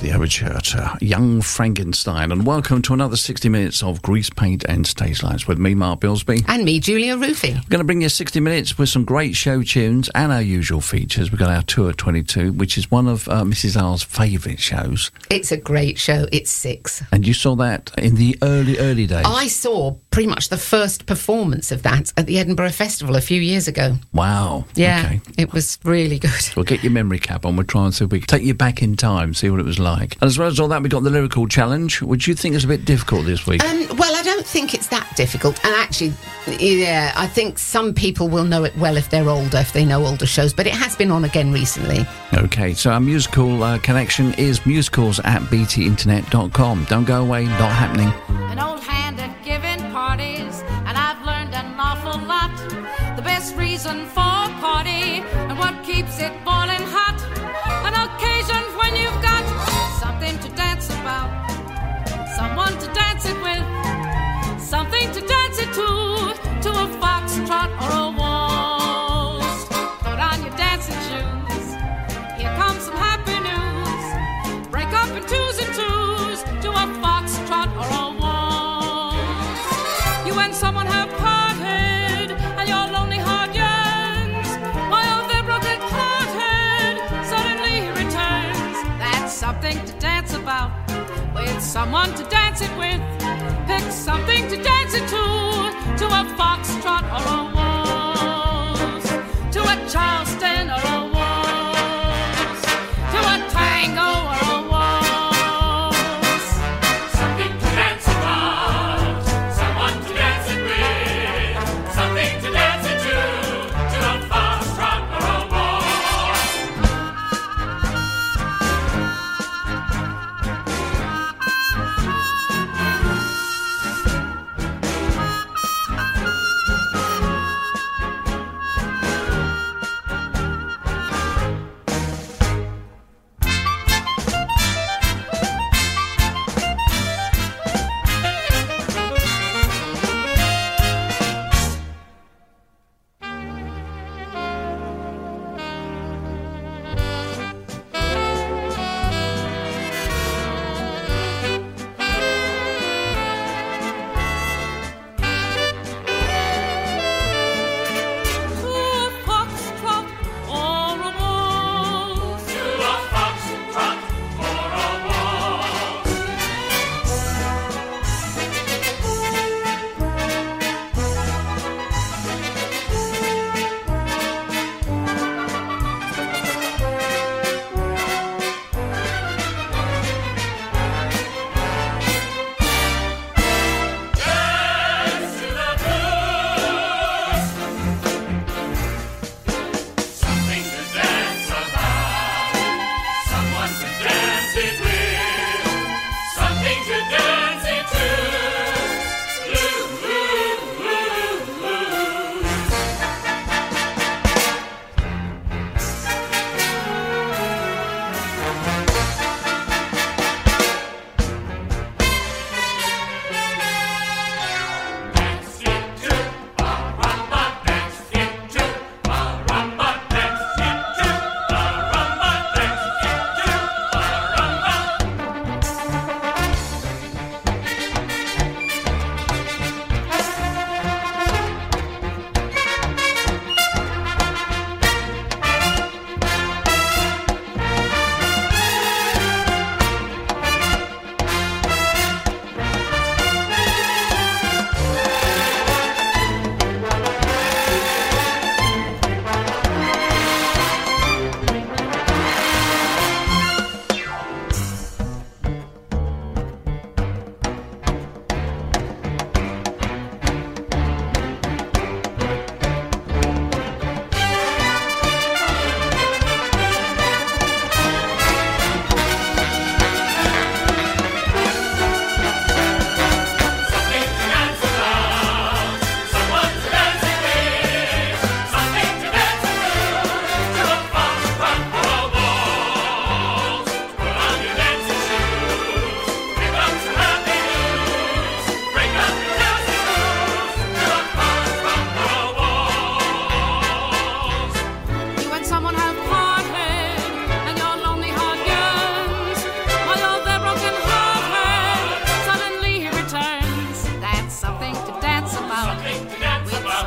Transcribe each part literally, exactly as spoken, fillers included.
the overture to Young Frankenstein, and welcome to another sixty minutes of Grease Paint and Stage Lights with me, Mark Bilsby. And me, Julia Roofy. We're going to bring you sixty minutes with some great show tunes and our usual features. We've got our Tour twenty-two, which is one of uh, Missus R's favourite shows. It's a great show. It's six. And you saw that in the early, early days. I saw pretty much the first performance of that at the Edinburgh Festival a few years ago. Wow. Yeah, okay. It was really good. We'll get your memory cap on. We'll try and see if we can take you back in time, see what it was like. And as well as all that, we got the lyrical challenge, which you think is a bit difficult this week. Um, well, I don't think it's that difficult. And actually, yeah, I think some people will know it well if they're older, if they know older shows. But it has been on again recently. OK, so our musical uh, connection is musicals at b t internet dot com. Don't go away, not happening. An old hand at giving parties, and I've learned an awful lot. The best reason for a party and what keeps it boiling hot. An occasion when you've got something to dance about, someone to dance it with, something to dance it to, to a foxtrot or a waltz. Put on your dancing shoes, here comes some happy news. Break up in twos and twos to a foxtrot or a waltz. You and someone have parted, and your lonely heart yearns, while their broken hearted suddenly returns. That's something to dance about, with someone to dance it with. Pick something to dance it to, to a foxtrot or a waltz, to a Charleston or a waltz, to a tango or a waltz. Something to dance about, someone to dance it with, something to dance it to, to a foxtrot or a waltz.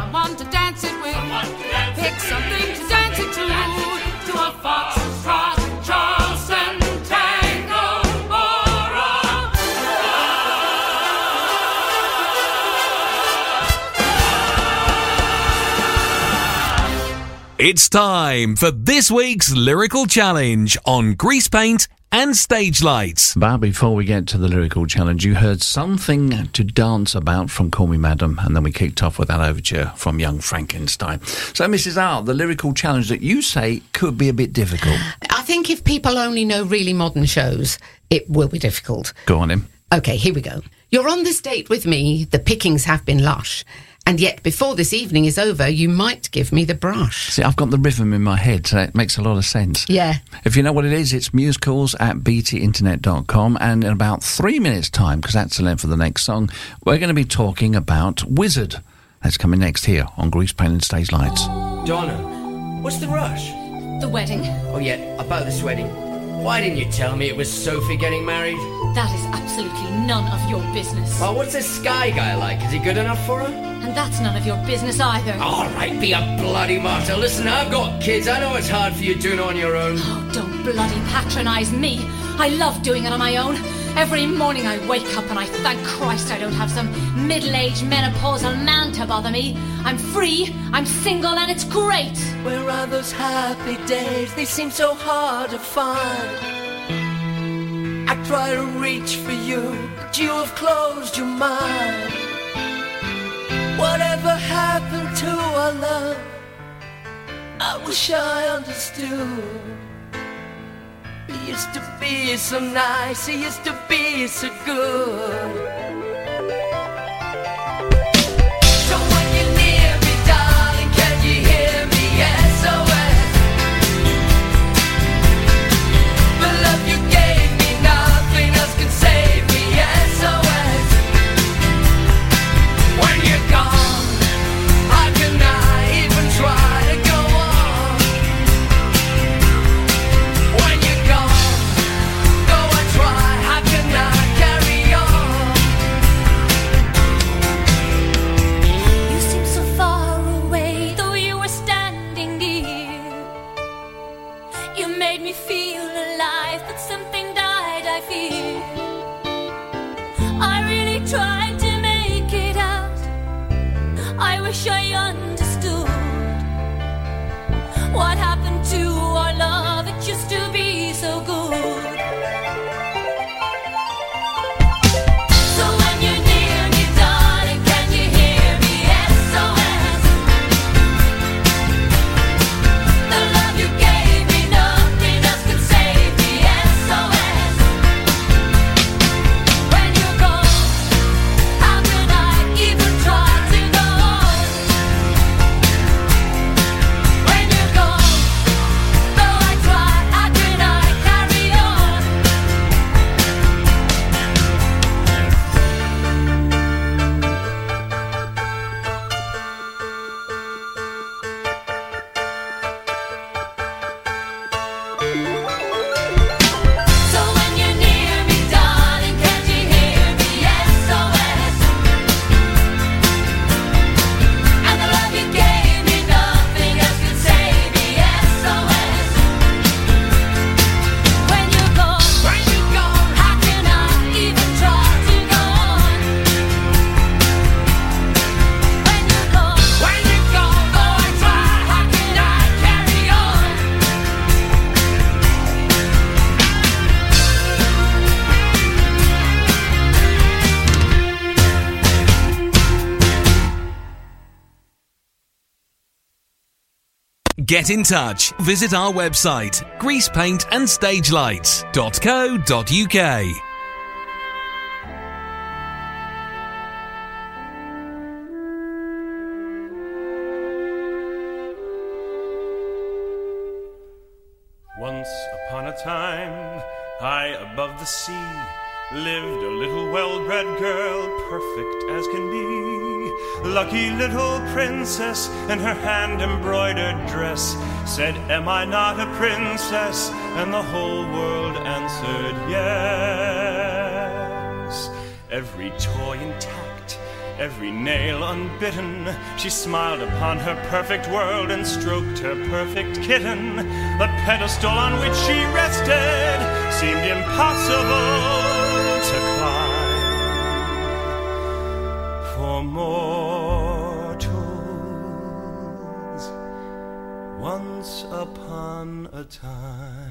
someone to dance it with. Someone to dance Pick it something with. to dance it to. To a foxtrot, Charleston tango, or a... It's time for this week's Lyrical Challenge on Grease Paint and Stage Lights. But before we get to the lyrical challenge, you heard Something to Dance About from Call Me Madam, and then we kicked off with that overture from Young Frankenstein. So, Missus R, the lyrical challenge that you say could be a bit difficult. I think if people only know really modern shows, it will be difficult. Go on, him. Okay, here we go. You're on this date with me, the pickings have been lush. And yet, before this evening is over, you might give me the brush. See, I've got the rhythm in my head, so it makes a lot of sense. Yeah. If you know what it is, it's musicals at b t internet dot com, and in about three minutes' time, because that's the length of the next song, we're going to be talking about Wizard. That's coming next here on Grease Paint and Stage Lights. Donna, what's the rush? The wedding. Oh, yeah, about this wedding. Why didn't you tell me it was Sophie getting married? That is absolutely none of your business. Oh, what's this Sky guy like? Is he good enough for her? And that's none of your business either. All right, be a bloody martyr. Listen, I've got kids. I know it's hard for you doing it on your own. Oh, don't bloody patronise me. I love doing it on my own. Every morning I wake up and I thank Christ I don't have some middle-aged menopausal man to bother me. I'm free, I'm single, and it's great. Where are those happy days? They seem so hard to find. I try to reach for you, but you have closed your mind. Whatever happened to our love? I wish I understood. He used to be so nice, he used to be so good. So when you're near me, darling, can you hear me? S O S. The love you gave me, nothing else can save me. S O S. When you're gone, how can I even try to go on? When you're gone, though I try, how can I carry on? You seem so far away, though you were standing near. You made me feel alive, but something died, I fear. I really tried to make it out. I wish I understood what happened to our love. It used to be so good. So when you're near me, darling, can you hear me? S O S. The love you gave me, nothing else can save me. S O S. When you're gone, how can I even try to go on? When you're gone, though I try, how can I carry on? So when you're near me, darling, can you hear me? S O S. And the love you gave me, nothing else can save me. S O S. When you're gone, when you're gone, how can I even try to go on? When you're gone, when you're gone, though I try, how can I carry on? Get in touch. Visit our website, grease paint and stage lights dot co dot uk. Once upon a time, high above the sea, lived a little well-bred girl, perfect as can be. Lucky little princess in her hand-embroidered dress said, "Am I not a princess?" And the whole world answered yes. Every toy intact, every nail unbitten. She smiled upon her perfect world and stroked her perfect kitten. The pedestal on which she rested seemed impossible to climb. For mortals, once upon a time.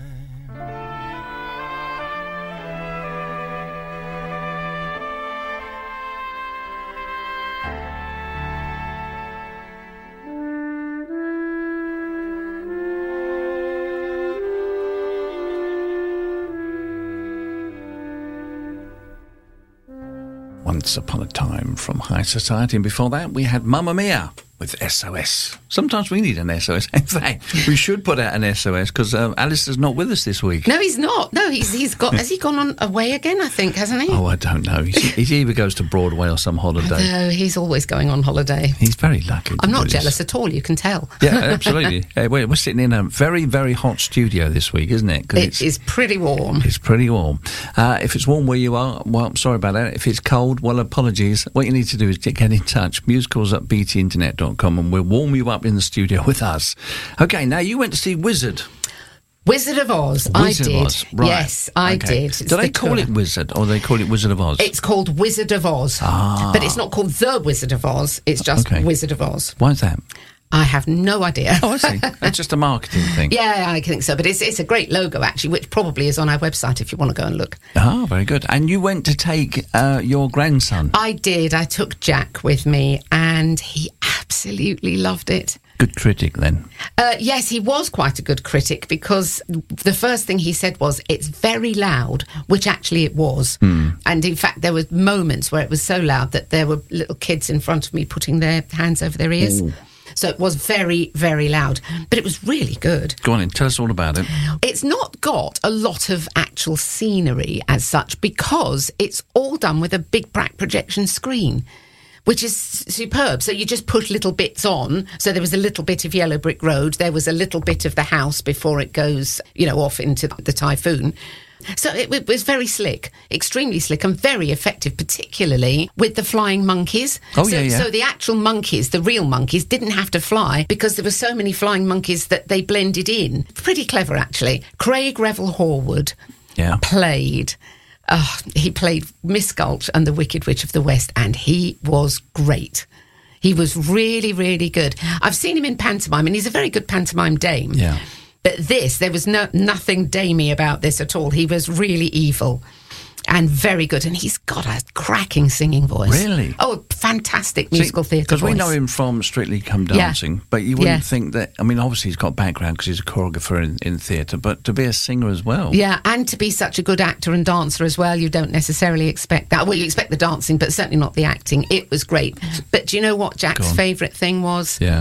Once Upon a Time from High Society, and before that we had Mamma Mia with S O S. Sometimes we need an S O S. In fact, we should put out an S O S because um, Alistair's not with us this week. No, he's not. No, he's he's got. Has he gone on away again? I think, hasn't he? Oh, I don't know. He's, he either goes to Broadway or some holiday. No, he's always going on holiday. He's very lucky. I'm not jealous at all. You can tell. Yeah, absolutely. uh, we're, we're sitting in a very, very hot studio this week, isn't it? It it's, is pretty warm. It's pretty warm. Uh, if it's warm where you are, well, I'm sorry about that. If it's cold, well, apologies. What you need to do is get in touch. Musicals at b t internet dot com, and we'll warm you up in the studio with us. Okay, now you went to see Wizard. Wizard of Oz. Wizard I did. of Oz, right. Yes, I okay. did. It's Do they the call tour. it Wizard or they call it Wizard of Oz? It's called Wizard of Oz. Ah. But it's not called The Wizard of Oz. It's just Okay. Wizard of Oz. Why is that? I have no idea. Oh, I see. That's just a marketing thing. Yeah, I think so. But it's it's a great logo, actually, which probably is on our website if you want to go and look. Ah, very good. And you went to take uh, your grandson. I did. I took Jack with me, and he absolutely loved it. Good critic, then. Uh, yes, he was quite a good critic because the first thing he said was, it's very loud, which actually it was. Mm. And in fact, there were moments where it was so loud that there were little kids in front of me putting their hands over their ears. Ooh. So it was very, very loud. But it was really good. Go on in, tell us all about it. It's not got a lot of actual scenery as such because it's all done with a big black projection screen, which is superb. So you just put little bits on. So there was a little bit of Yellow Brick Road. There was a little bit of the house before it goes, you know, off into the typhoon. So it, it was very slick, extremely slick and very effective, particularly with the flying monkeys. Oh, so, yeah, yeah. So the actual monkeys, the real monkeys, didn't have to fly because there were so many flying monkeys that they blended in. Pretty clever, actually. Craig Revel Horwood Yeah. played... Oh, he played Miss Gulch and the Wicked Witch of the West, and he was great. He was really, really good. I've seen him in pantomime, and he's a very good pantomime dame. Yeah. But this, there was no nothing damey about this at all. He was really evil and very good, and he's got a cracking singing voice. Really? Oh, fantastic musical theatre Because voice. we know him from Strictly Come Yeah. Dancing, but you wouldn't Yeah. think that... I mean, obviously he's got background because he's a choreographer in, in theatre, but to be a singer as well. Yeah, and to be such a good actor and dancer as well, you don't necessarily expect that. Well, you expect the dancing, but certainly not the acting. It was great. But do you know what Go Jack's on. favourite thing was? Yeah.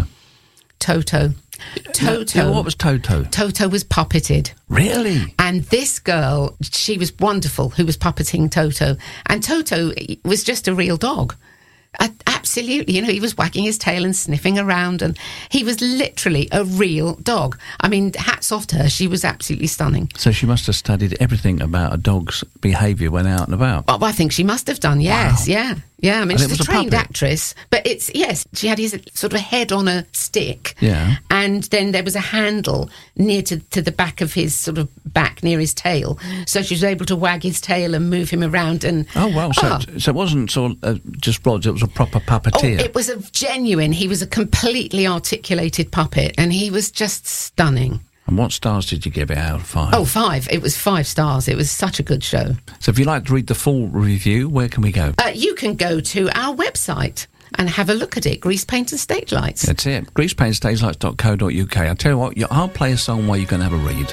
Toto. Toto. Yeah, what was Toto? Toto was puppeted. Really? And this girl, she was wonderful, who was puppeting Toto. And Toto was just a real dog. Uh, absolutely. You know, he was wagging his tail and sniffing around, and he was literally a real dog. I mean, hats off to her. She was absolutely stunning. So she must have studied everything about a dog's behaviour when out and about. Well, I think she must have done, yes, Wow. yeah. Yeah, I mean, And she's it a was a trained puppet? actress, but it's, yes, she had his sort of head on a stick. Yeah. And then there was a handle near to, to the back of his sort of back, near his tail. So she was able to wag his tail and move him around. And Oh, wow. So, Ah. so it wasn't sort of uh, just rods, it was a proper Oh, puppeteer. it was a genuine, he was a completely articulated puppet, and he was just stunning. And what stars did you give it out of five? Oh, five. It was five stars. It was such a good show. So if you'd like to read the full review, where can we go? Uh, you can go to our website and have a look at it, Grease Paint and Stage Lights. That's it. grease paint stage lights dot co dot uk. I'll tell you what, you- I'll play a song while you can have a read.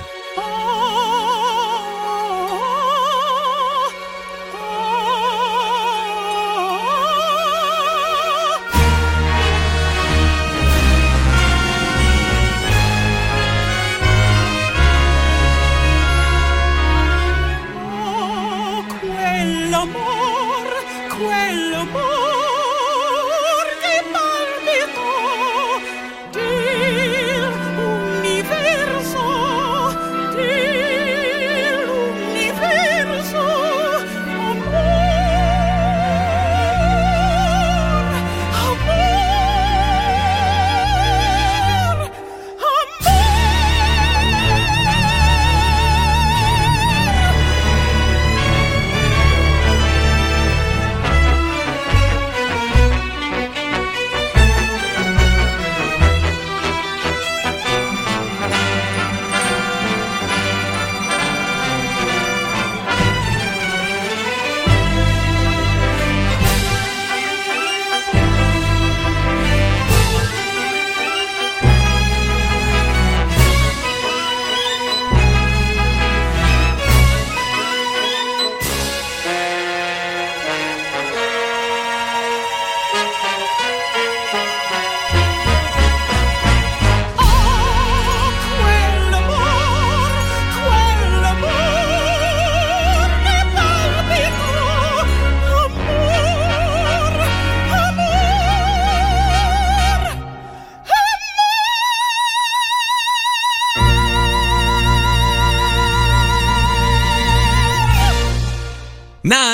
Quell'amor, quell'amor che palpitò dell'universo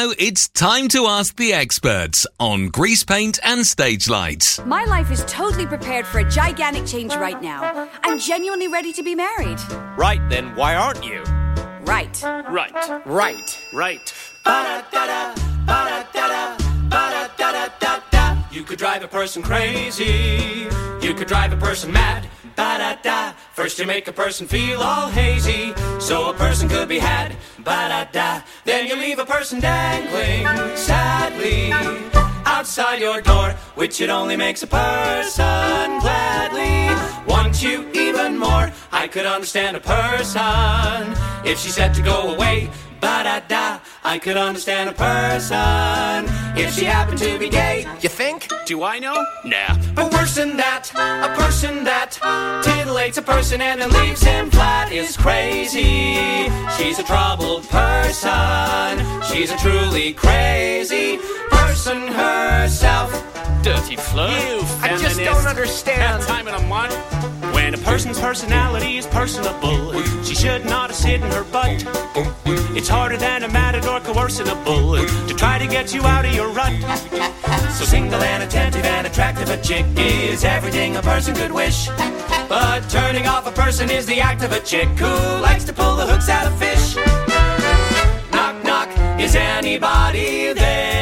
Now it's time to ask the experts on grease paint and stage lights. My life is totally prepared for a gigantic change right now. I'm genuinely ready to be married. Right, then why aren't you? Right. Right. Right. Right. Ba-da-da-da, ba-da-da-da, ba-da-da-da-da-da. You could drive a person crazy. You could drive a person mad. Ba-da-da. First you make a person feel all hazy, so a person could be had. Ba-da-da. Then you leave a person dangling sadly outside your door, which it only makes a person gladly want you even more. I could understand a person if she said to go away. Ba-da-da. I could understand a person if she happened to be gay. You think? Do I know? Nah. But worse than that, a person that titillates a person and then leaves him flat is crazy. She's a troubled person. She's a truly crazy person herself. Dirty flirt. You I just don't understand. That time in a month. When a person's personality is personable, she should not sit in her butt. It's harder than a matador coercing a bull to try to get you out of your rut. So single and attentive and attractive a chick is everything a person could wish. But turning off a person is the act of a chick who likes to pull the hooks out of fish. Knock, knock, is anybody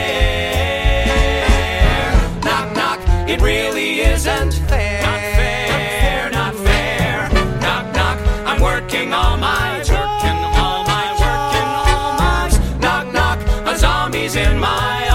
there? Knock, knock, it really isn't fair. Not fair, not fair. Knock, knock, I'm working all my working all my working all my knock, knock, a zombie's in my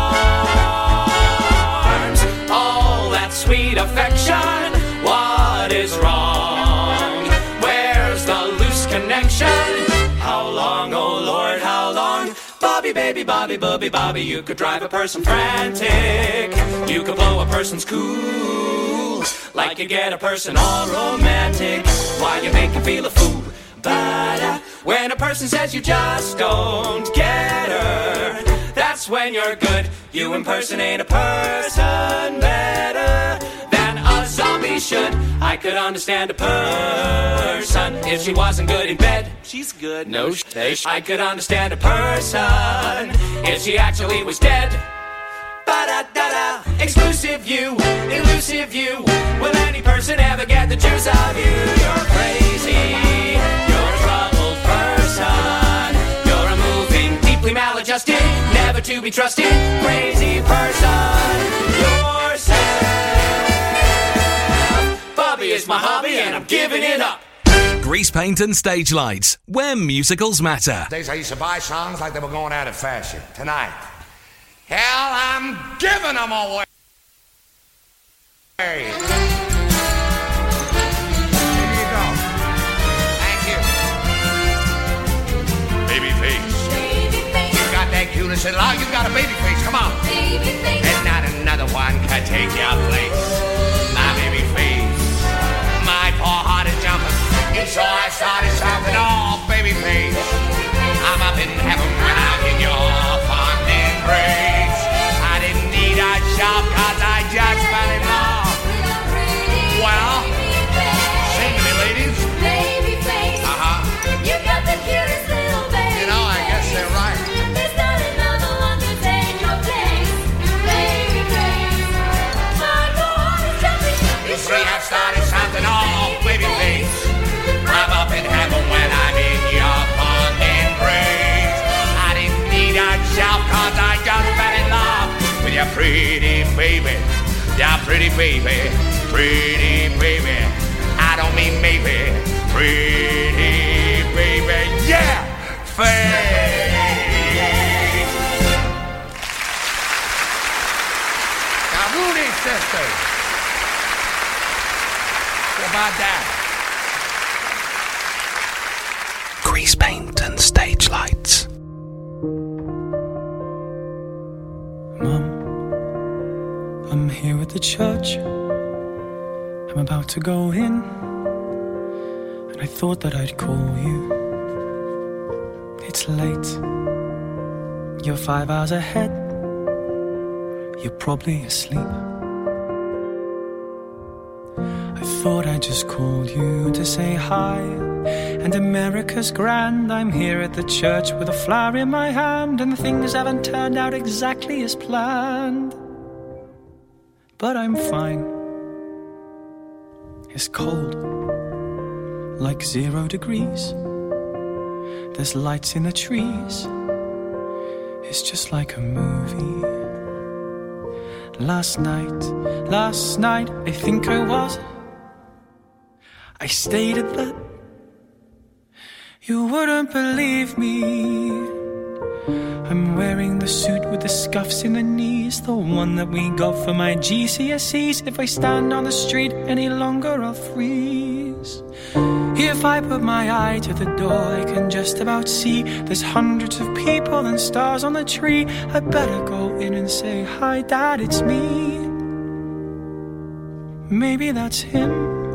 arms. All that sweet affection, what is wrong? Where's the loose connection? How long, oh Lord, how long? Bobby, baby, Bobby, Bobby, Bobby, you could drive a person frantic. You could blow a person's cool. Like you get a person all romantic. Why you make him feel a fool? But uh, when a person says you just don't get her, that's when you're good. You impersonate a person better than a zombie should. I could understand a person if she wasn't good in bed. She's good. No sh- I could understand a person if she actually was dead. Ba-da-da-da. Exclusive view, elusive view. Will any person ever get the juice out of you? You're crazy. You're a troubled person. You're a moving, deeply maladjusted, never to be trusted, crazy person. Yourself. Bobby is my hobby and I'm giving it up. Grease paint and stage lights, where musicals matter. Days I used to buy songs like they were going out of fashion. Tonight, hell, I'm giving them away. Here you go. Thank you. Baby face. You got that cuteness little. Oh, you got a baby face. Come on. And not another one can take your place. My baby face. My poor heart is jumping. So I started shouting, oh, baby face. I'm up in heaven when I'm in your fond embrace. I didn't need a job cause I just fell in love. Well, sing to me, ladies. Baby face. Uh-huh. You got the cutest little baby. You know, I guess they're right. There's not another one to take your place. Baby face. My heart is jumping. You see, I've started shouting, oh, baby face. I'm up in heaven when I'm in your fond embrace. I didn't need a job cause I just fell in love with your pretty baby. Your pretty baby, pretty baby. I don't mean maybe, pretty baby. Yeah, face. Now, Rudy sisters. What about that? Grease paint and stage lights. Mum, I'm here at the church. I'm about to go in, and I thought that I'd call you. It's late. You're five hours ahead. You're probably asleep. I thought I just called you to say hi and America's grand. I'm here at the church with a flower in my hand, and things haven't turned out exactly as planned. But I'm fine. It's cold, like zero degrees. There's lights in the trees. It's just like a movie. Last night, last night, I think I was, I stayed at the, you wouldn't believe me. I'm wearing the suit with the scuffs in the knees, the one that we got for my G C S Es. If I stand on the street any longer, I'll freeze. If I put my eye to the door, I can just about see there's hundreds of people and stars on the tree. I better go in and say, hi Dad, it's me. Maybe that's him.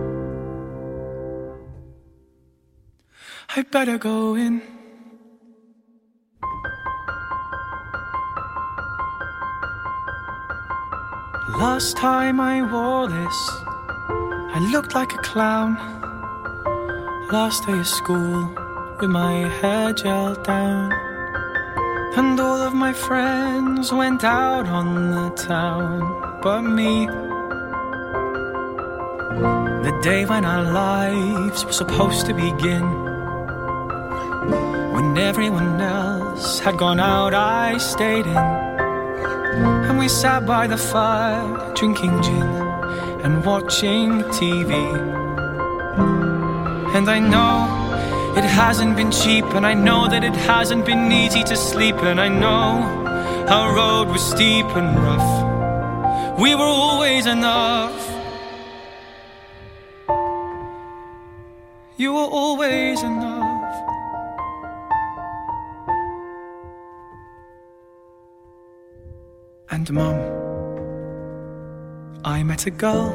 I better go in. Last time I wore this, I looked like a clown. Last day of school, with my hair gelled down, and all of my friends went out on the town, but me. The day when our lives were supposed to begin, when everyone else had gone out, I stayed in, and we sat by the fire, drinking gin and watching T V. And I know it hasn't been cheap, and I know that it hasn't been easy to sleep, and I know our road was steep and rough. We were always enough. You were always enough. And Mum, I met a girl.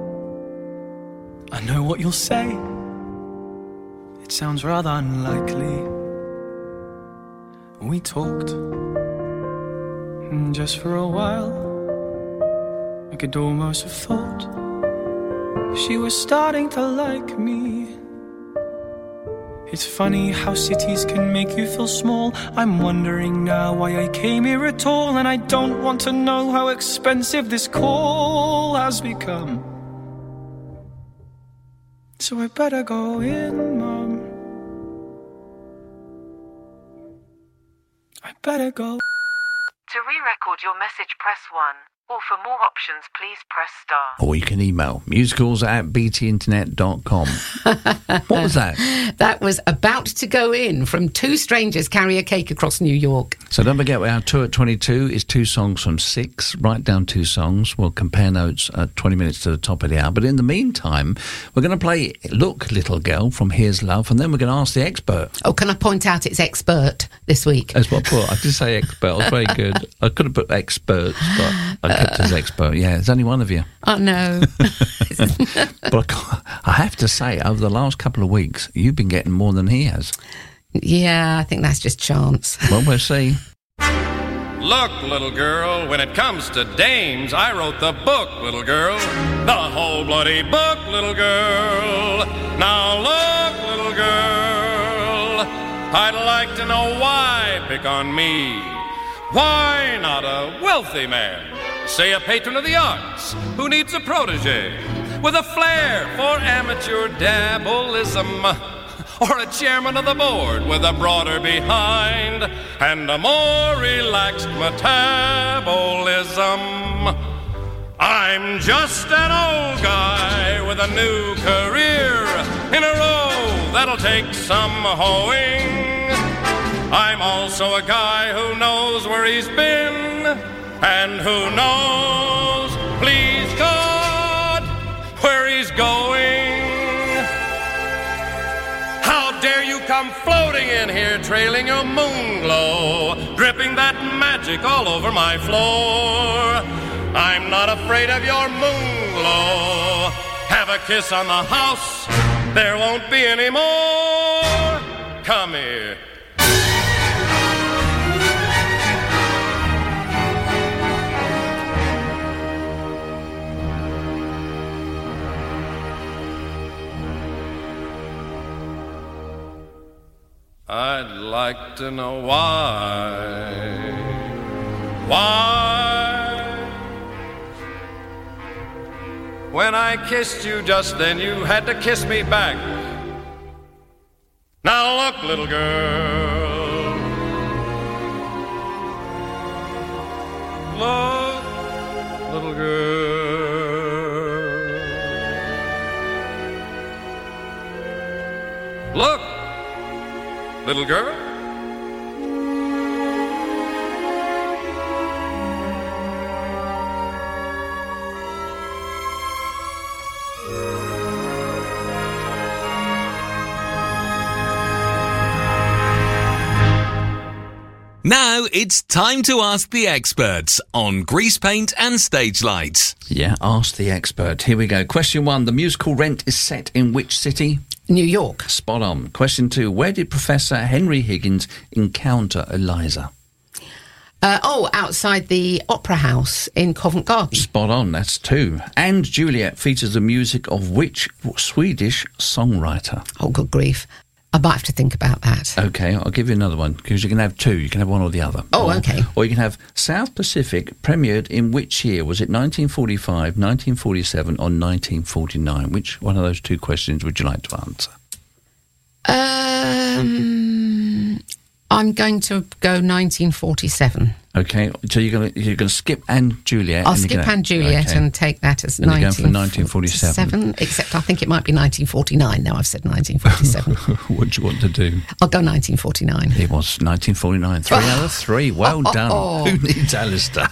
I know what you'll say. It sounds rather unlikely. We talked, and just for a while, I could almost have thought she was starting to like me. It's funny how cities can make you feel small. I'm wondering now why I came here at all, and I don't want to know how expensive this call has become. So I better go in, Mum. I better go. To re-record your message, press one. Or for more options, please press star. Or you can email musicals at b t internet dot com. What was that? That was About to Go In from Two Strangers Carry a Cake Across New York. So don't forget, our tour at twenty-two is two songs from six. Write down two songs. We'll compare notes at twenty minutes to the top of the hour. But in the meantime, we're going to play Look, Little Girl from Here's Love, and then we're going to ask the expert. Oh, can I point out it's expert this week? That's what I put. I did say expert. I was very good. I could have put experts, but I kept as expert. Yeah, there's only one of you. Oh, no. But I, I have to say, over the last couple of weeks, you've been getting more than he has. Yeah, I think that's just chance. Well, we'll see. Look, little girl, when it comes to dames, I wrote the book, little girl. The whole bloody book, little girl. Now look, little girl, I'd like to know why pick on me. Why not a wealthy man? Say a patron of the arts who needs a protege with a flair for amateur dabbleism, or a chairman of the board with a broader behind and a more relaxed metabolism. I'm just an old guy with a new career in a role that'll take some hoeing. I'm also a guy who knows where he's been and who knows, please God, where he's going. How dare you come floating in here, trailing your moon glow, dripping that magic all over my floor. I'm not afraid of your moon glow. Have a kiss on the house, there won't be any more. Come here. I'd like to know why. Why? When I kissed you just then, you had to kiss me back. Now look, little girl. Look, little girl. Look, little girl. Now it's time to ask the experts on grease paint and stage lights. Yeah, ask the expert. Here we go. Question one. The musical Rent is set in which city? New York. Spot on. Question two. Where did Professor Henry Higgins encounter Eliza? Uh, oh, outside the Opera House in Covent Garden. Spot on. That's two. And Juliet features the music of which Swedish songwriter? Oh, good grief. I might have to think about that. OK, I'll give you another one, because you can have two. You can have one or the other. Oh, or, OK. Or you can have South Pacific premiered in which year? Was it nineteen forty-five, nineteen forty-seven or nineteen forty-nine? Which one of those two questions would you like to answer? Um, I'm going to go nineteen forty-seven. OK, so you're going to you're going to skip Anne Juliet. I'll and skip gonna, Anne Juliet okay. and take that as and nineteen forty-seven. Except I think it might be nineteen forty-nine now I've said nineteen forty-seven. What do you want to do? I'll go nineteen forty-nine. It was nineteen forty-nine. Three out of three. Well Oh, done. oh. Who needs Alistair?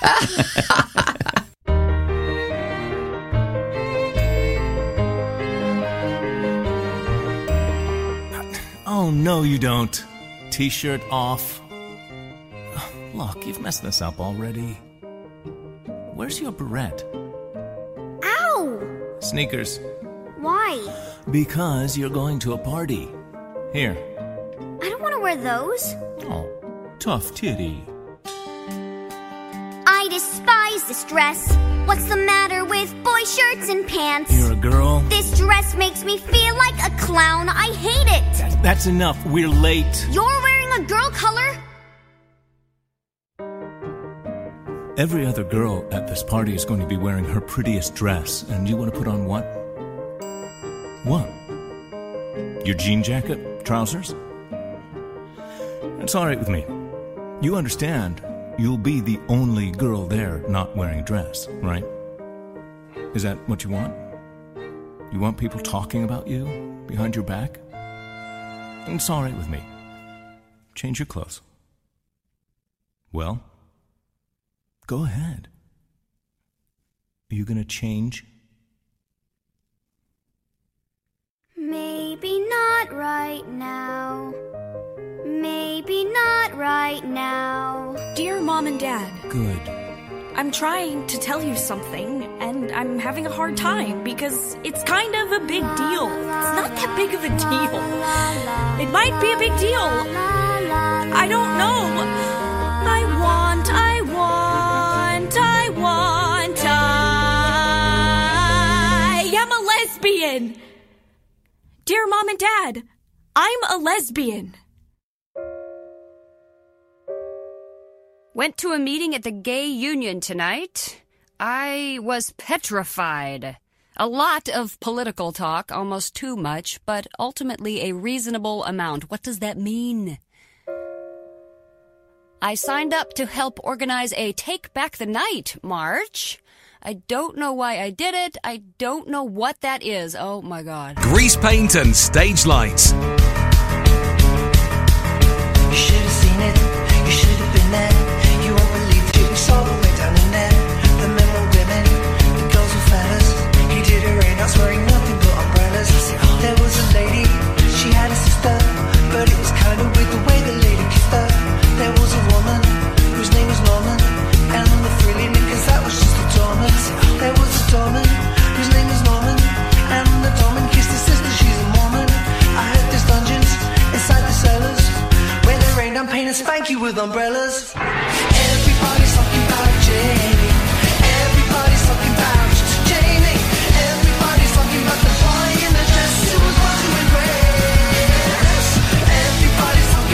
Oh, no, you don't. T-shirt off. Look, you've messed this up already. Where's your beret? Ow! Sneakers. Why? Because you're going to a party. Here. I don't want to wear those. Oh, tough titty. I despise this dress. What's the matter with boy shirts and pants? You're a girl. This dress makes me feel like a clown. I hate it. That, that's enough. We're late. You're wearing a girl color? Every other girl at this party is going to be wearing her prettiest dress, and you want to put on what? What? Your jean jacket? Trousers? It's all right with me. You understand, you'll be the only girl there not wearing a dress, right? Is that what you want? You want people talking about you behind your back? It's all right with me. Change your clothes. Well? Go ahead. Are you going to change? Maybe not right now. Maybe not right now. Dear Mom and Dad. Good. I'm trying to tell you something, and I'm having a hard time because it's kind of a big deal. It's not that big of a deal. It might be a big deal. I don't know. I want, I want, I want, I am a lesbian. Dear Mom and Dad, I'm a lesbian. Went to a meeting at the gay union tonight. I was petrified. A lot of political talk, almost too much, but ultimately a reasonable amount. What does that mean? I signed up to help organize a Take Back the Night march. I don't know why I did it. I don't know what that is. Oh, my God. Grease paint and stage lights. You should have seen it. You should have been there. You won't believe it. We saw the way down in there. The men were women, the girls were fellas. He did her rain, I was wearing nothing but umbrellas. There was a lady, she had a sister, but it was kind of weird the way the lady kissed her. There was a woman whose name was Norman, and the frilly knickers, that was just a doorman. There was a doorman whose name was Norman, and the doorman kissed his sister, she's a Mormon. I heard there's dungeons inside the cellars where they rain down pain and spank you with umbrellas. Everybody's talking about Jamie. Everybody's talking about Jamie. Everybody's talking about the boy in the dress who was born to embrace. Everybody's talking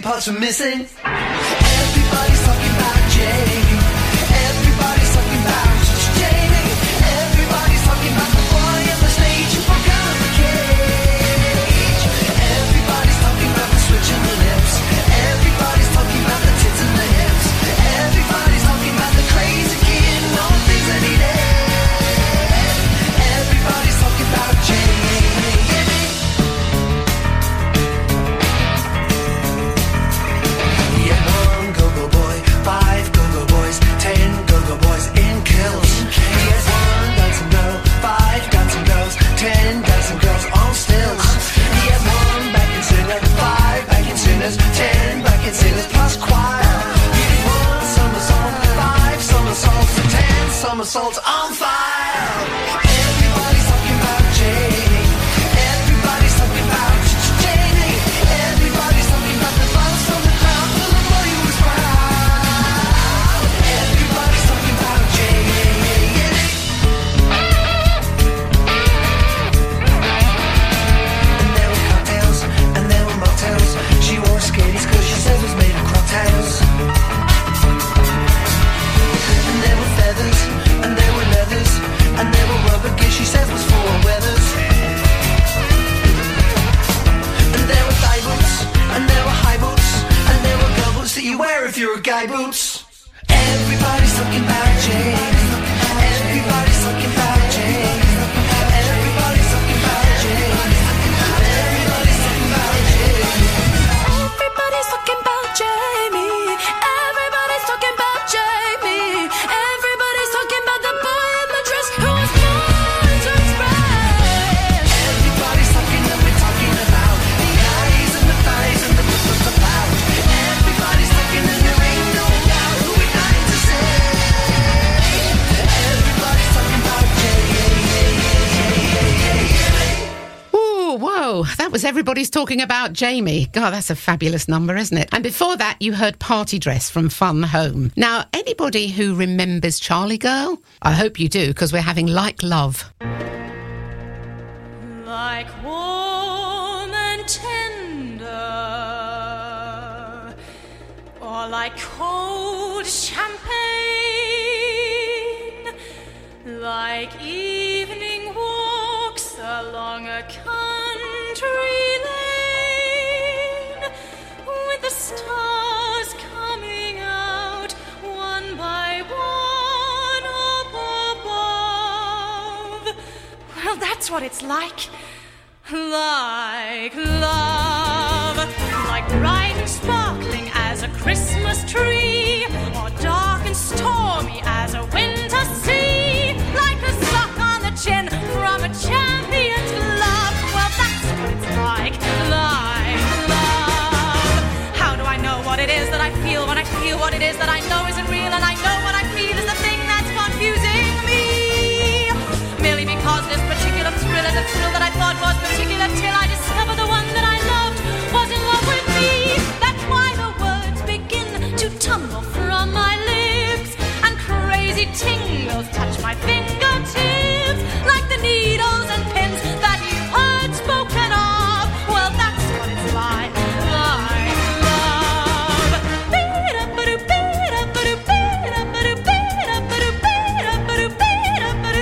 parts are missing. Everybody's talking about Jamie. Everybody's talking about Jamie. Everybody's talking about the boy on the stage who broke out of the cage. Everybody's talking about the switch in the lips. Everybody's talking about the tits and the hips. Everybody's talking about the crazy kid and all the things that he did. Everybody's talking about Jamie. He had one go-go boy, five go-go boys, ten go-go boys in kills. He had one dancing girl, five dancing girls, ten dancing girls on stills. He had one backing singer, five backing singers, ten backing singers plus choir. He did one somersault, five somersaults, ten somersaults on fire. Everybody's talking about Jamie. Everybody's talking about Jamie. Everybody's talking about the buzz from the crowd for the boy who was proud. Everybody's talking about Jamie. And there were cocktails, and there were mocktails. She wore skaties cause she said it was made of cocktails. And there were feathers, and there were leathers, and there were rubber gear she said was for weathers. And there were thigh boots, and there were high boots, and there were girl boots that you wear if you're a guy boots. Everybody's talking about Jane. Everybody's talking about Jane. Everybody's talking about Jane. Everybody's talking about Jane. Everybody's talking about Jamie. Everybody's talking about Jamie. Everybody's talking about the boy in the dress who was born to express. Everybody's talking and we're talking about the eyes and the thighs and the purpose of power. Everybody's talking and there ain't no doubt who we're dying to say. Everybody's talking about Ooh, whoa, that was Everybody's Talking About Jamie. God, that's a fabulous number, isn't it? And before that, you heard Party Dress from Fun Home. Now, anybody who remembers Charlie Girl? I hope you do, because we're having Like Love. Like warm and tender, or like cold champagne, like evening walks along a country lane, with the stars coming out one by one up above. Well, that's what it's like. Like love, like bright and sparkling as a Christmas tree, or dark and stormy as a winter sea, like a sock on the chin from a champion's glove. Well, that's what it's like. Like love. How do I know what it is that I feel when I feel what it is that I know isn't real, and I know what I feel is the thing that's confusing me? Merely because this particular thrill is a thrill that I thought was particular, till I discovered the one that I loved was in love with me. That's why the words begin to tumble from my lips, and crazy tingles touch my fingertips, like the needles and pins that you've heard spoken of. Well, that's what it's like. Like love. Beat-a-ba-doo, beat-a-ba-doo, beat-a-ba-doo, beat-a-ba-doo, beat-a-ba-doo, beat-a-ba-doo.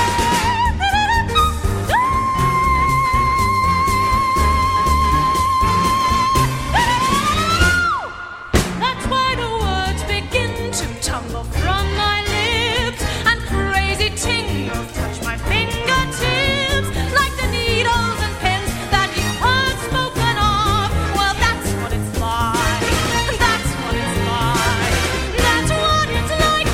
That's why the words begin to tumble from my lips, and crazy tingles touch my fingertips, like the needles and pins that you heard spoken of. Well, that's what it's like. That's what it's like. That's what it's like.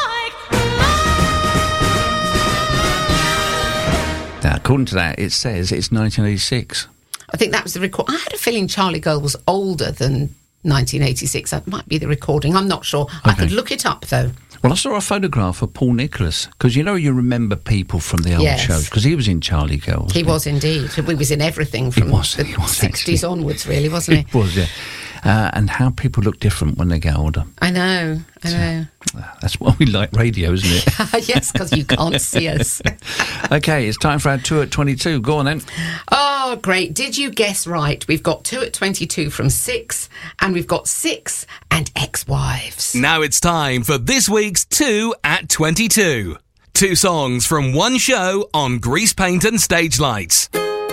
Like Now, according to that, it says it's nineteen eighty-six. I think that was the record. I had a feeling Charlie Girl was older than nineteen eighty-six. That might be the recording. I'm not sure. I Okay. could look it up, though. Well, I saw a photograph of Paul Nicholas, because you know you remember people from the old Yes. shows, because he was in Charlie Girl. He was indeed. He was in everything from was, the he was sixties onwards, really, wasn't he? He was, yeah. Uh, and how people look different when they get older. I know, I know. That's why we like radio, isn't it? Yes, because you can't see us. Okay, it's time for our two at twenty-two. Go on then. Oh, Oh, great. Did you guess right? We've got two at twenty-two from six, and we've got six and ex-wives. Now it's time for this week's two at twenty-two. Two songs from one show on Grease Paint and Stage Lights.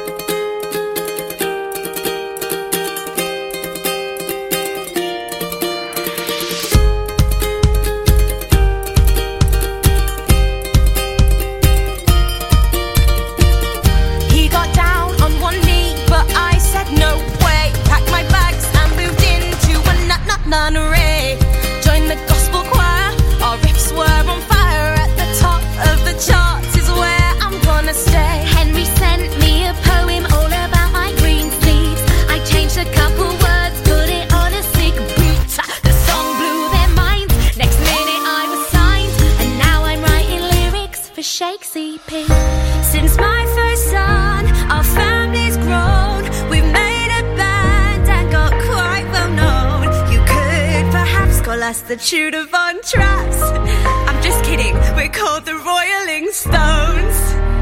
He got down on one knee, but I said no way. Packed my bags and moved into a nut nut nunnery. Joined the gospel choir, our riffs were on fire. At the top of the charts is where I'm gonna stay. Henry sent me a poem all about my green sleeves. I changed a couple words, put it on a sick beat. The song blew their minds. Next minute I was signed, and now I'm writing lyrics for Shake's E P. Since my first son, our family's grown. We've made a band and got quite well known. You could perhaps call us the Tudor Von Trapps. I'm just kidding, we're called the Royaling Stones.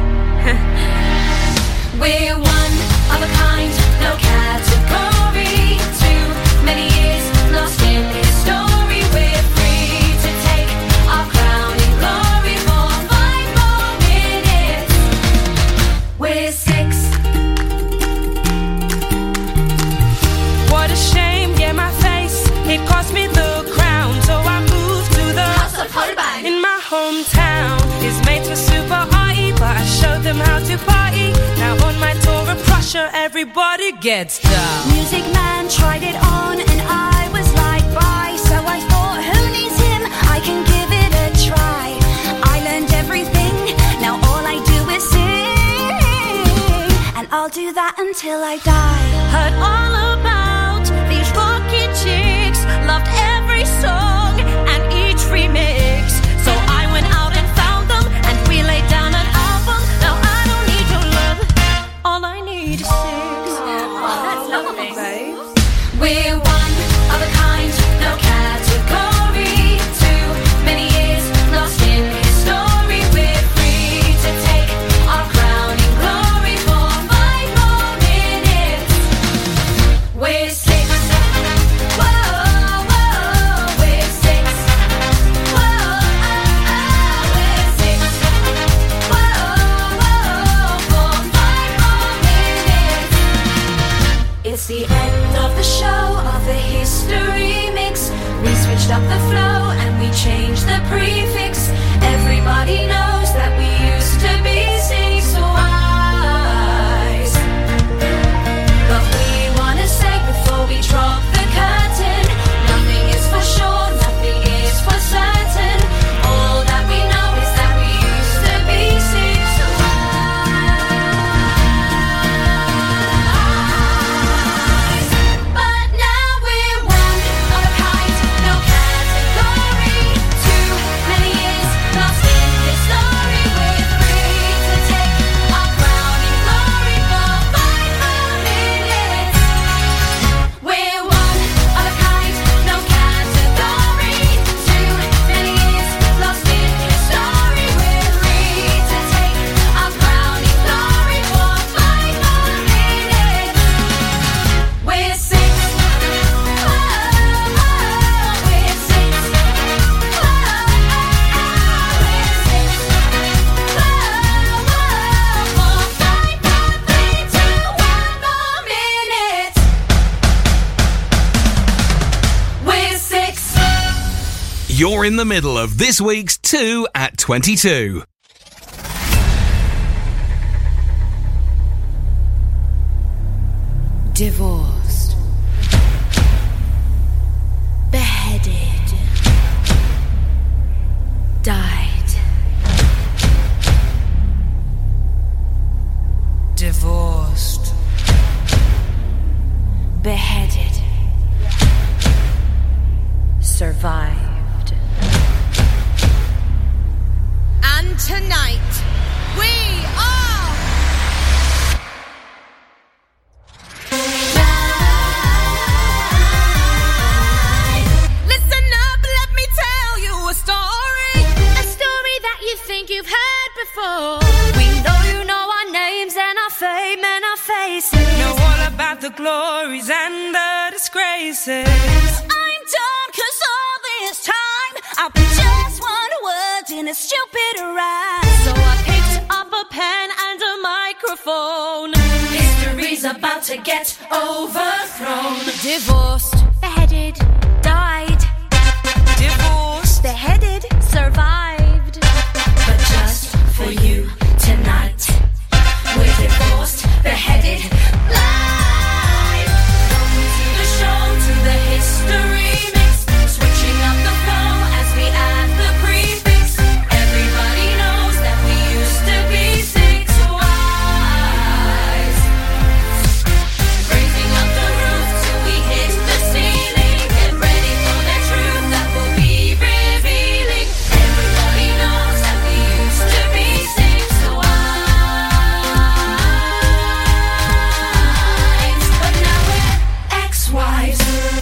We're one of a kind, no category. Too many years lost in history. We're free to take our crowning glory for five more minutes. We're six. What a shame, yeah, my face, it cost me the crown. So I moved to the House of Holbein in my hometown. It's made for super arty, but I showed them how to party. Now on my tour of Prussia, everybody gets down. Music Man tried it on and I was like, bye. So I thought, who needs him? I can give it a try. I learned everything, now all I do is sing. And I'll do that until I die. Heard all about these rocky chicks, loved every song and each remix. So I went out and found them, and we laid down an album. Now I don't need your love, all I need is six. Oh, that's lovely, babe. We're one of a kind, no category. Too many years lost in history. We're free to take our crowning glory for five more minutes. We're six. Whoa, whoa, we're six. Whoa, oh, oh, we're six. Whoa, whoa, for five more minutes. It's the end of the show, of the history mix. We switched up the flow and we changed the prefix. Everybody knows that we used to be six wives. But we wanna say before we drop the curtain, nothing is for sure, nothing is for certain. All that we know is that we used to be six wives. But now we're one of a kind, no category. Too many years lost in history. We're free to take our crowning glory for five more minutes. We're one of a kind, no category. Too many years lost in history. We're free to take our crowning glory for five more minutes. We're six. Whoa, whoa, we're six. Whoa, oh, oh, we're six. Whoa, whoa, for five, four, three, two, one more minute. We're six. You're in the middle of this week's two at twenty-two. Divorced, beheaded, died. Divorced, beheaded, survived. And tonight, we are Listen up, let me tell you a story. A story that you think you've heard before. We know you know our names and our fame and our faces. Know all about the glories and the disgraces. I'm done, cause all this time I put just one word in a stupid rhyme. So I picked up a pen and a microphone. History's about to get overthrown. Divorced, beheaded, died. Divorced, beheaded, survived. But just for you tonight, we're divorced, beheaded, live. Welcome to the show, to the history mix. Switching up the flow as we add the prefix. Everybody knows that we used to be six wives. Raising up the roof till we hit the ceiling. Get ready for the truth that will be revealing. Everybody knows that we used to be six wives, but now we're ex-wives.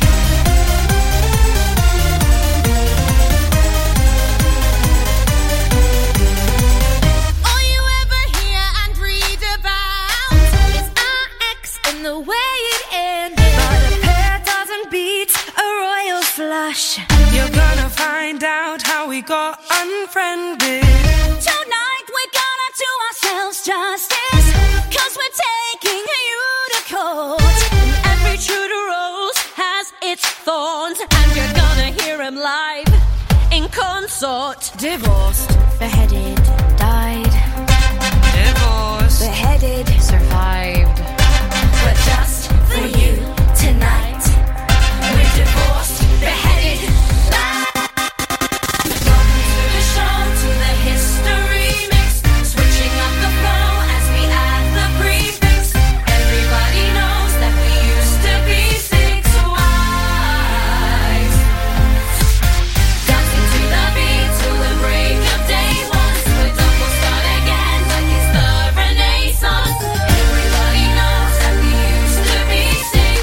All you ever hear and read about is our ex and the way it ended. But a pair doesn't beat a royal flush. You're gonna find out how we got unfriended. Tonight we're gonna do ourselves justice, cause we're taking you to court. And every true to rose has its thorns, and you're gonna hear him live in consort. Divorced, beheaded, died. Divorced, beheaded, survived. But just for you tonight, we're divorced, beheaded, live. Welcome to the show, to the history mix. Switching up the flow as we add the prefix. Everybody knows that we used to be six wives. Dancing to the beat till the break of day. Once we're done, we'll start again like it's the Renaissance. Everybody knows that we used to be six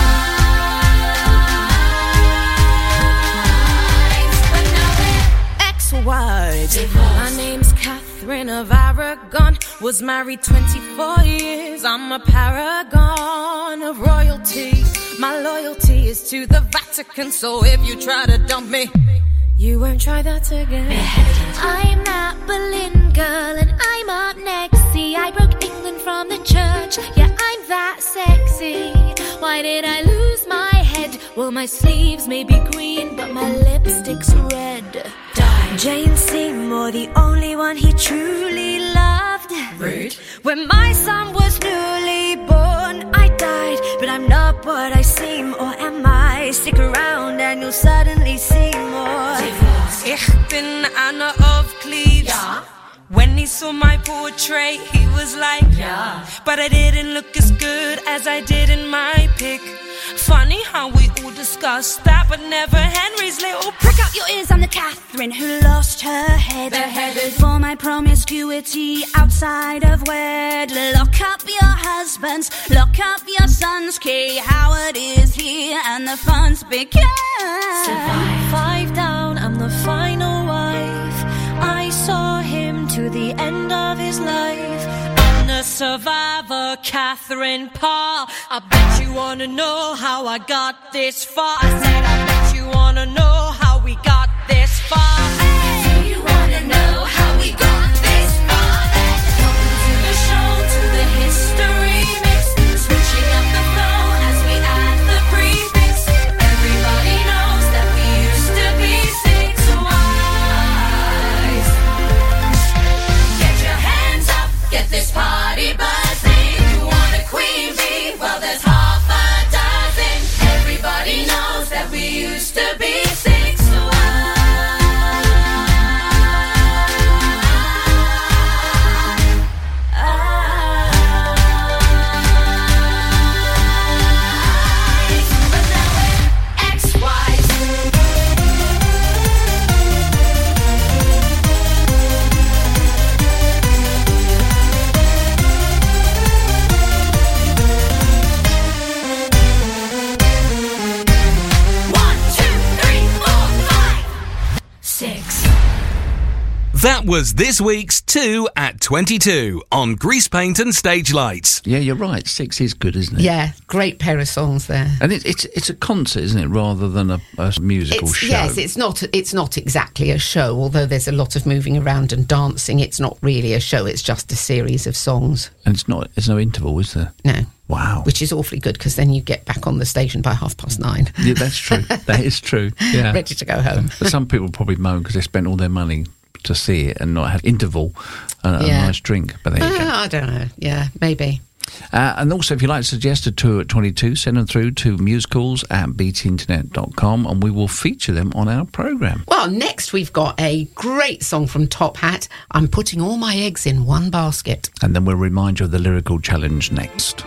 wives, but now we're ex-wives. My name's Catherine of Aragon. Was married twenty-four years. I'm a paragon of royalty. My loyalty is to the Vatican, so if you try to dump me, you won't try that again. I'm that Berlin girl and I'm up next. See, I broke England from the church. Yeah, I'm that sexy. Why did I lose my head? Well, my sleeves may be green, but my lipstick's red. Jane Seymour, the only one he truly loved. Rude. When my son was newly born, I died, but I'm not what I seem, or am I? Stick around and you'll suddenly see more. Ich bin Anna of Cleves. Yeah. When he saw my portrait, he was like, yeah, but I didn't look as good as I did in my pic. Funny how we all discussed that, but never Henry's little prick. Out your ears, I'm the Catherine who lost her head. Beheaded for my promiscuity outside of wed. Lock up your husbands, lock up your sons. Kay Howard is here and the fun's begin. Survive. Five down, I'm the final wife. I saw him to the end of his life. I'm the survivor, Catherine Parr. I bet you wanna know how I got this far. I said I bet you wanna know how we got this far. Hey. Do you wanna know how we got this far? Welcome to the show, to the history mix. Switching up the flow as we add the prefix. Everybody knows that we used to be six wives. Get your hands up, get this party buzzing. You want a queen bee? Well, there's half a dozen. Everybody knows that we used to be six wives. was this week's two at twenty-two on Grease Paint and Stage Lights. Yeah, you're right. Six is good, isn't it? Yeah, great pair of songs there. And it, it's it's a concert, isn't it, rather than a, a musical It's, show? yes, it's not. It's not exactly a show. Although there's a lot of moving around and dancing, it's not really a show. It's just a series of songs. And it's not. There's no interval, is there? No. Wow. Which is awfully good because then you get back on the station by half past nine. Yeah, that's true. That is true. Yeah. Ready to go home. But some people probably moan because they spent all their money to see it and not have interval and Yeah. a nice drink. But there you Uh, go. I don't know. Yeah, maybe. Uh, and also, if you'd like to suggest a tour at twenty-two, send them through to musicals at b t internet dot com and we will feature them on our programme. Well, next we've got a great song from Top Hat. I'm putting all my eggs in one basket. And then we'll remind you of the lyrical challenge next.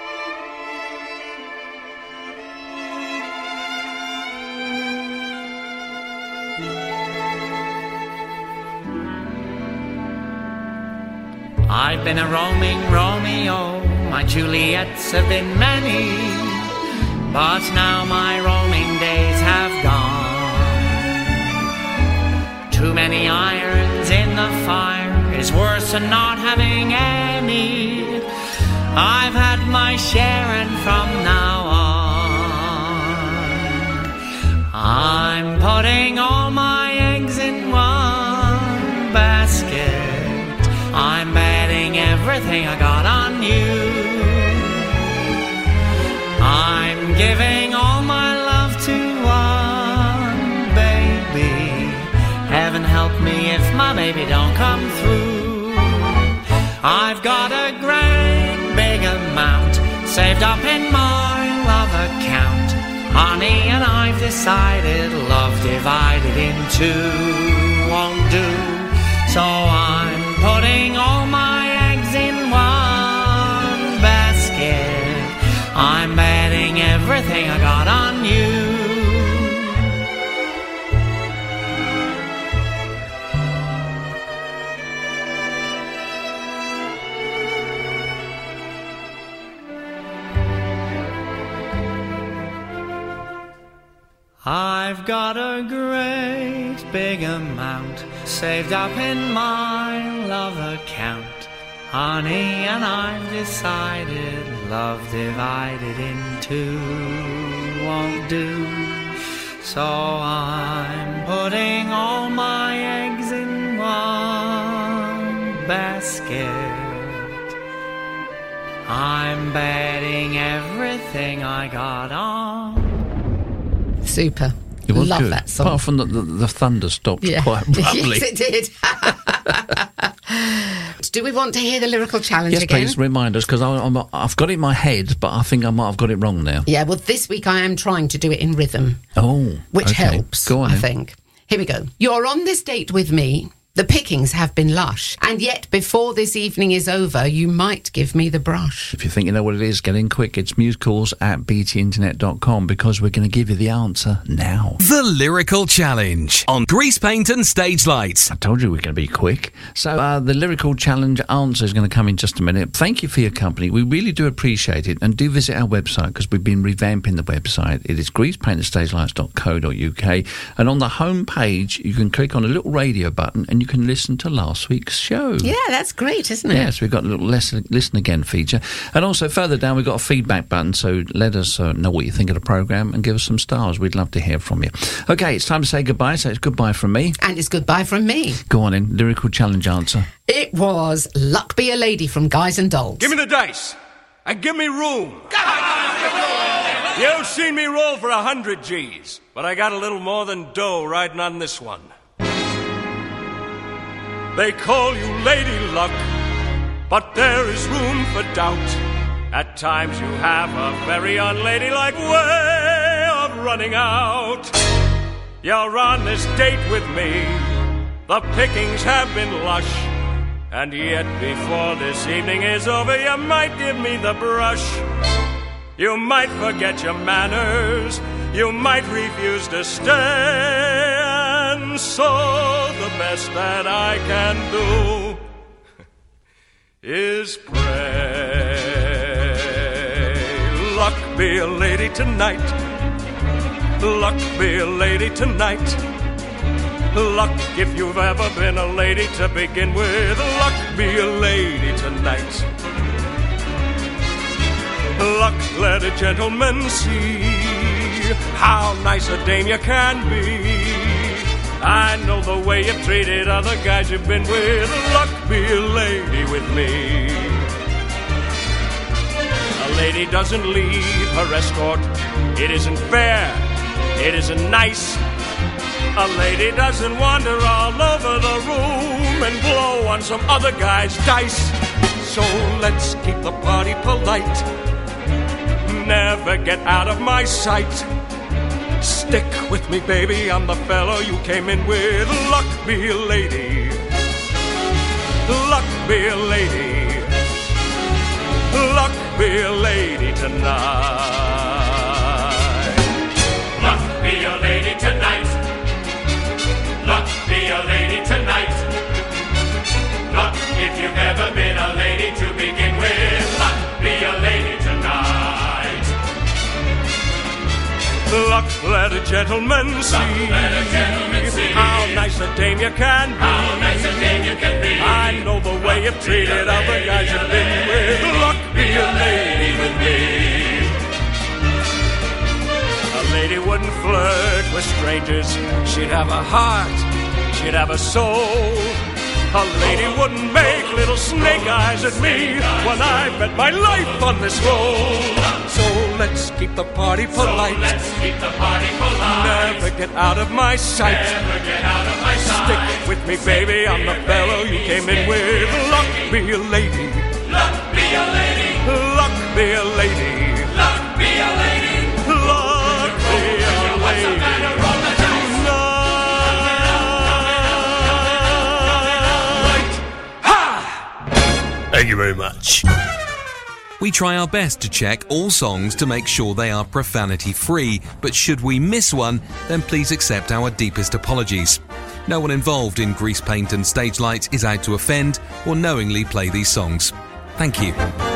I've been a roaming Romeo, my Juliets have been many, but now my roaming days have gone. Too many irons in the fire is worse than not having any. I've had my share and from now on, I'm putting all my eggs in one basket. I'm betting everything I got on you. I'm giving all my love to one baby. Heaven help me if my baby don't come through. I've got a great big amount saved up in my love account. Honey, and I've decided love divided in two won't do. So I'm putting all my eggs in one basket. I'm betting everything I got on you. I've got a great big amount saved up in my love account. Honey, and I've decided love divided in two won't do. So I'm putting all my eggs in one basket. I'm betting everything I got on. Super. It was Love good. that song. Apart from the, the, the thunder stopped Yeah. quite abruptly. Yes, it did. Do we want to hear the lyrical challenge Yes, again? please remind us, because I've got it in my head, but I think I might have got it wrong now. Yeah, well, this week I am trying to do it in rhythm. Oh, Which okay. helps, Go on I then. think. Here we go. You're on this date with me. The pickings have been lush. And yet, before this evening is over, you might give me the brush. If you think you know what it is, get in quick. It's musicals at b t internet dot com because we're going to give you the answer now. The Lyrical Challenge on Grease Paint and Stage Lights. I told you we're going to be quick. So uh, the Lyrical Challenge answer is going to come in just a minute. Thank you for your company. We really do appreciate it. And do visit our website because we've been revamping the website. It is grease paint and stage lights dot co dot u k. And on the home page, you can click on a little radio button and you can listen to last week's show. Yeah, that's great, isn't it? Yes, we've got a little listen, listen again feature. And also further down, we've got a feedback button, so let us uh, know what you think of the programme and give us some stars. We'd love to hear from you. OK, it's time to say goodbye, so it's goodbye from me. And it's goodbye from me. Go on in, Lyrical Challenge answer. It was Luck Be a Lady from Guys and Dolls. Give me the dice and give me room. You've seen me roll for a hundred G's, but I got a little more than dough riding on this one. They call you Lady Luck, but there is room for doubt. At times you have a very unladylike way of running out. You're on this date with me, the pickings have been lush, and yet before this evening is over you might give me the brush. You might forget your manners, you might refuse to stay, and so the best that I can do is pray. Luck be a lady tonight, luck be a lady tonight. Luck if you've ever been a lady to begin with. Luck be a lady tonight. Luck let a gentleman see how nice a dame you can be. I know the way you've treated other guys you've been with. Luck be a lady with me. A lady doesn't leave her escort. It isn't fair. It isn't nice. A lady doesn't wander all over the room and blow on some other guy's dice. So let's keep the party polite. Never get out of my sight. Stick with me, baby, I'm the fellow you came in with. Luck be a lady. Luck be a lady. Luck be a lady tonight. Luck be a lady tonight. Luck be a lady tonight. Luck if you've ever been a lady to begin with. Luck be a lady tonight. Luck let a gentleman see, let a gentleman see how nice a dame you can be. How nice a dame you can be. I know the way you've treated other guys you've been with. Luck be a lady with me. A lady wouldn't flirt with strangers. She'd have a heart, she'd have a soul. A lady wouldn't make little snake eyes at me when I bet my life on this roll. So let's keep the party polite. So let's keep the party polite. Never get out of my sight. Never get out of my sight. Stick with me, baby, I'm the fellow you came in with. Luck be a lady. Luck be a lady. Luck be a lady. Luck be a lady. Luck be a lady. Thank you very much. We try our best to check all songs to make sure they are profanity-free, but should we miss one, then please accept our deepest apologies. No one involved in Grease Paint and Stage Lights is out to offend or knowingly play these songs. Thank you.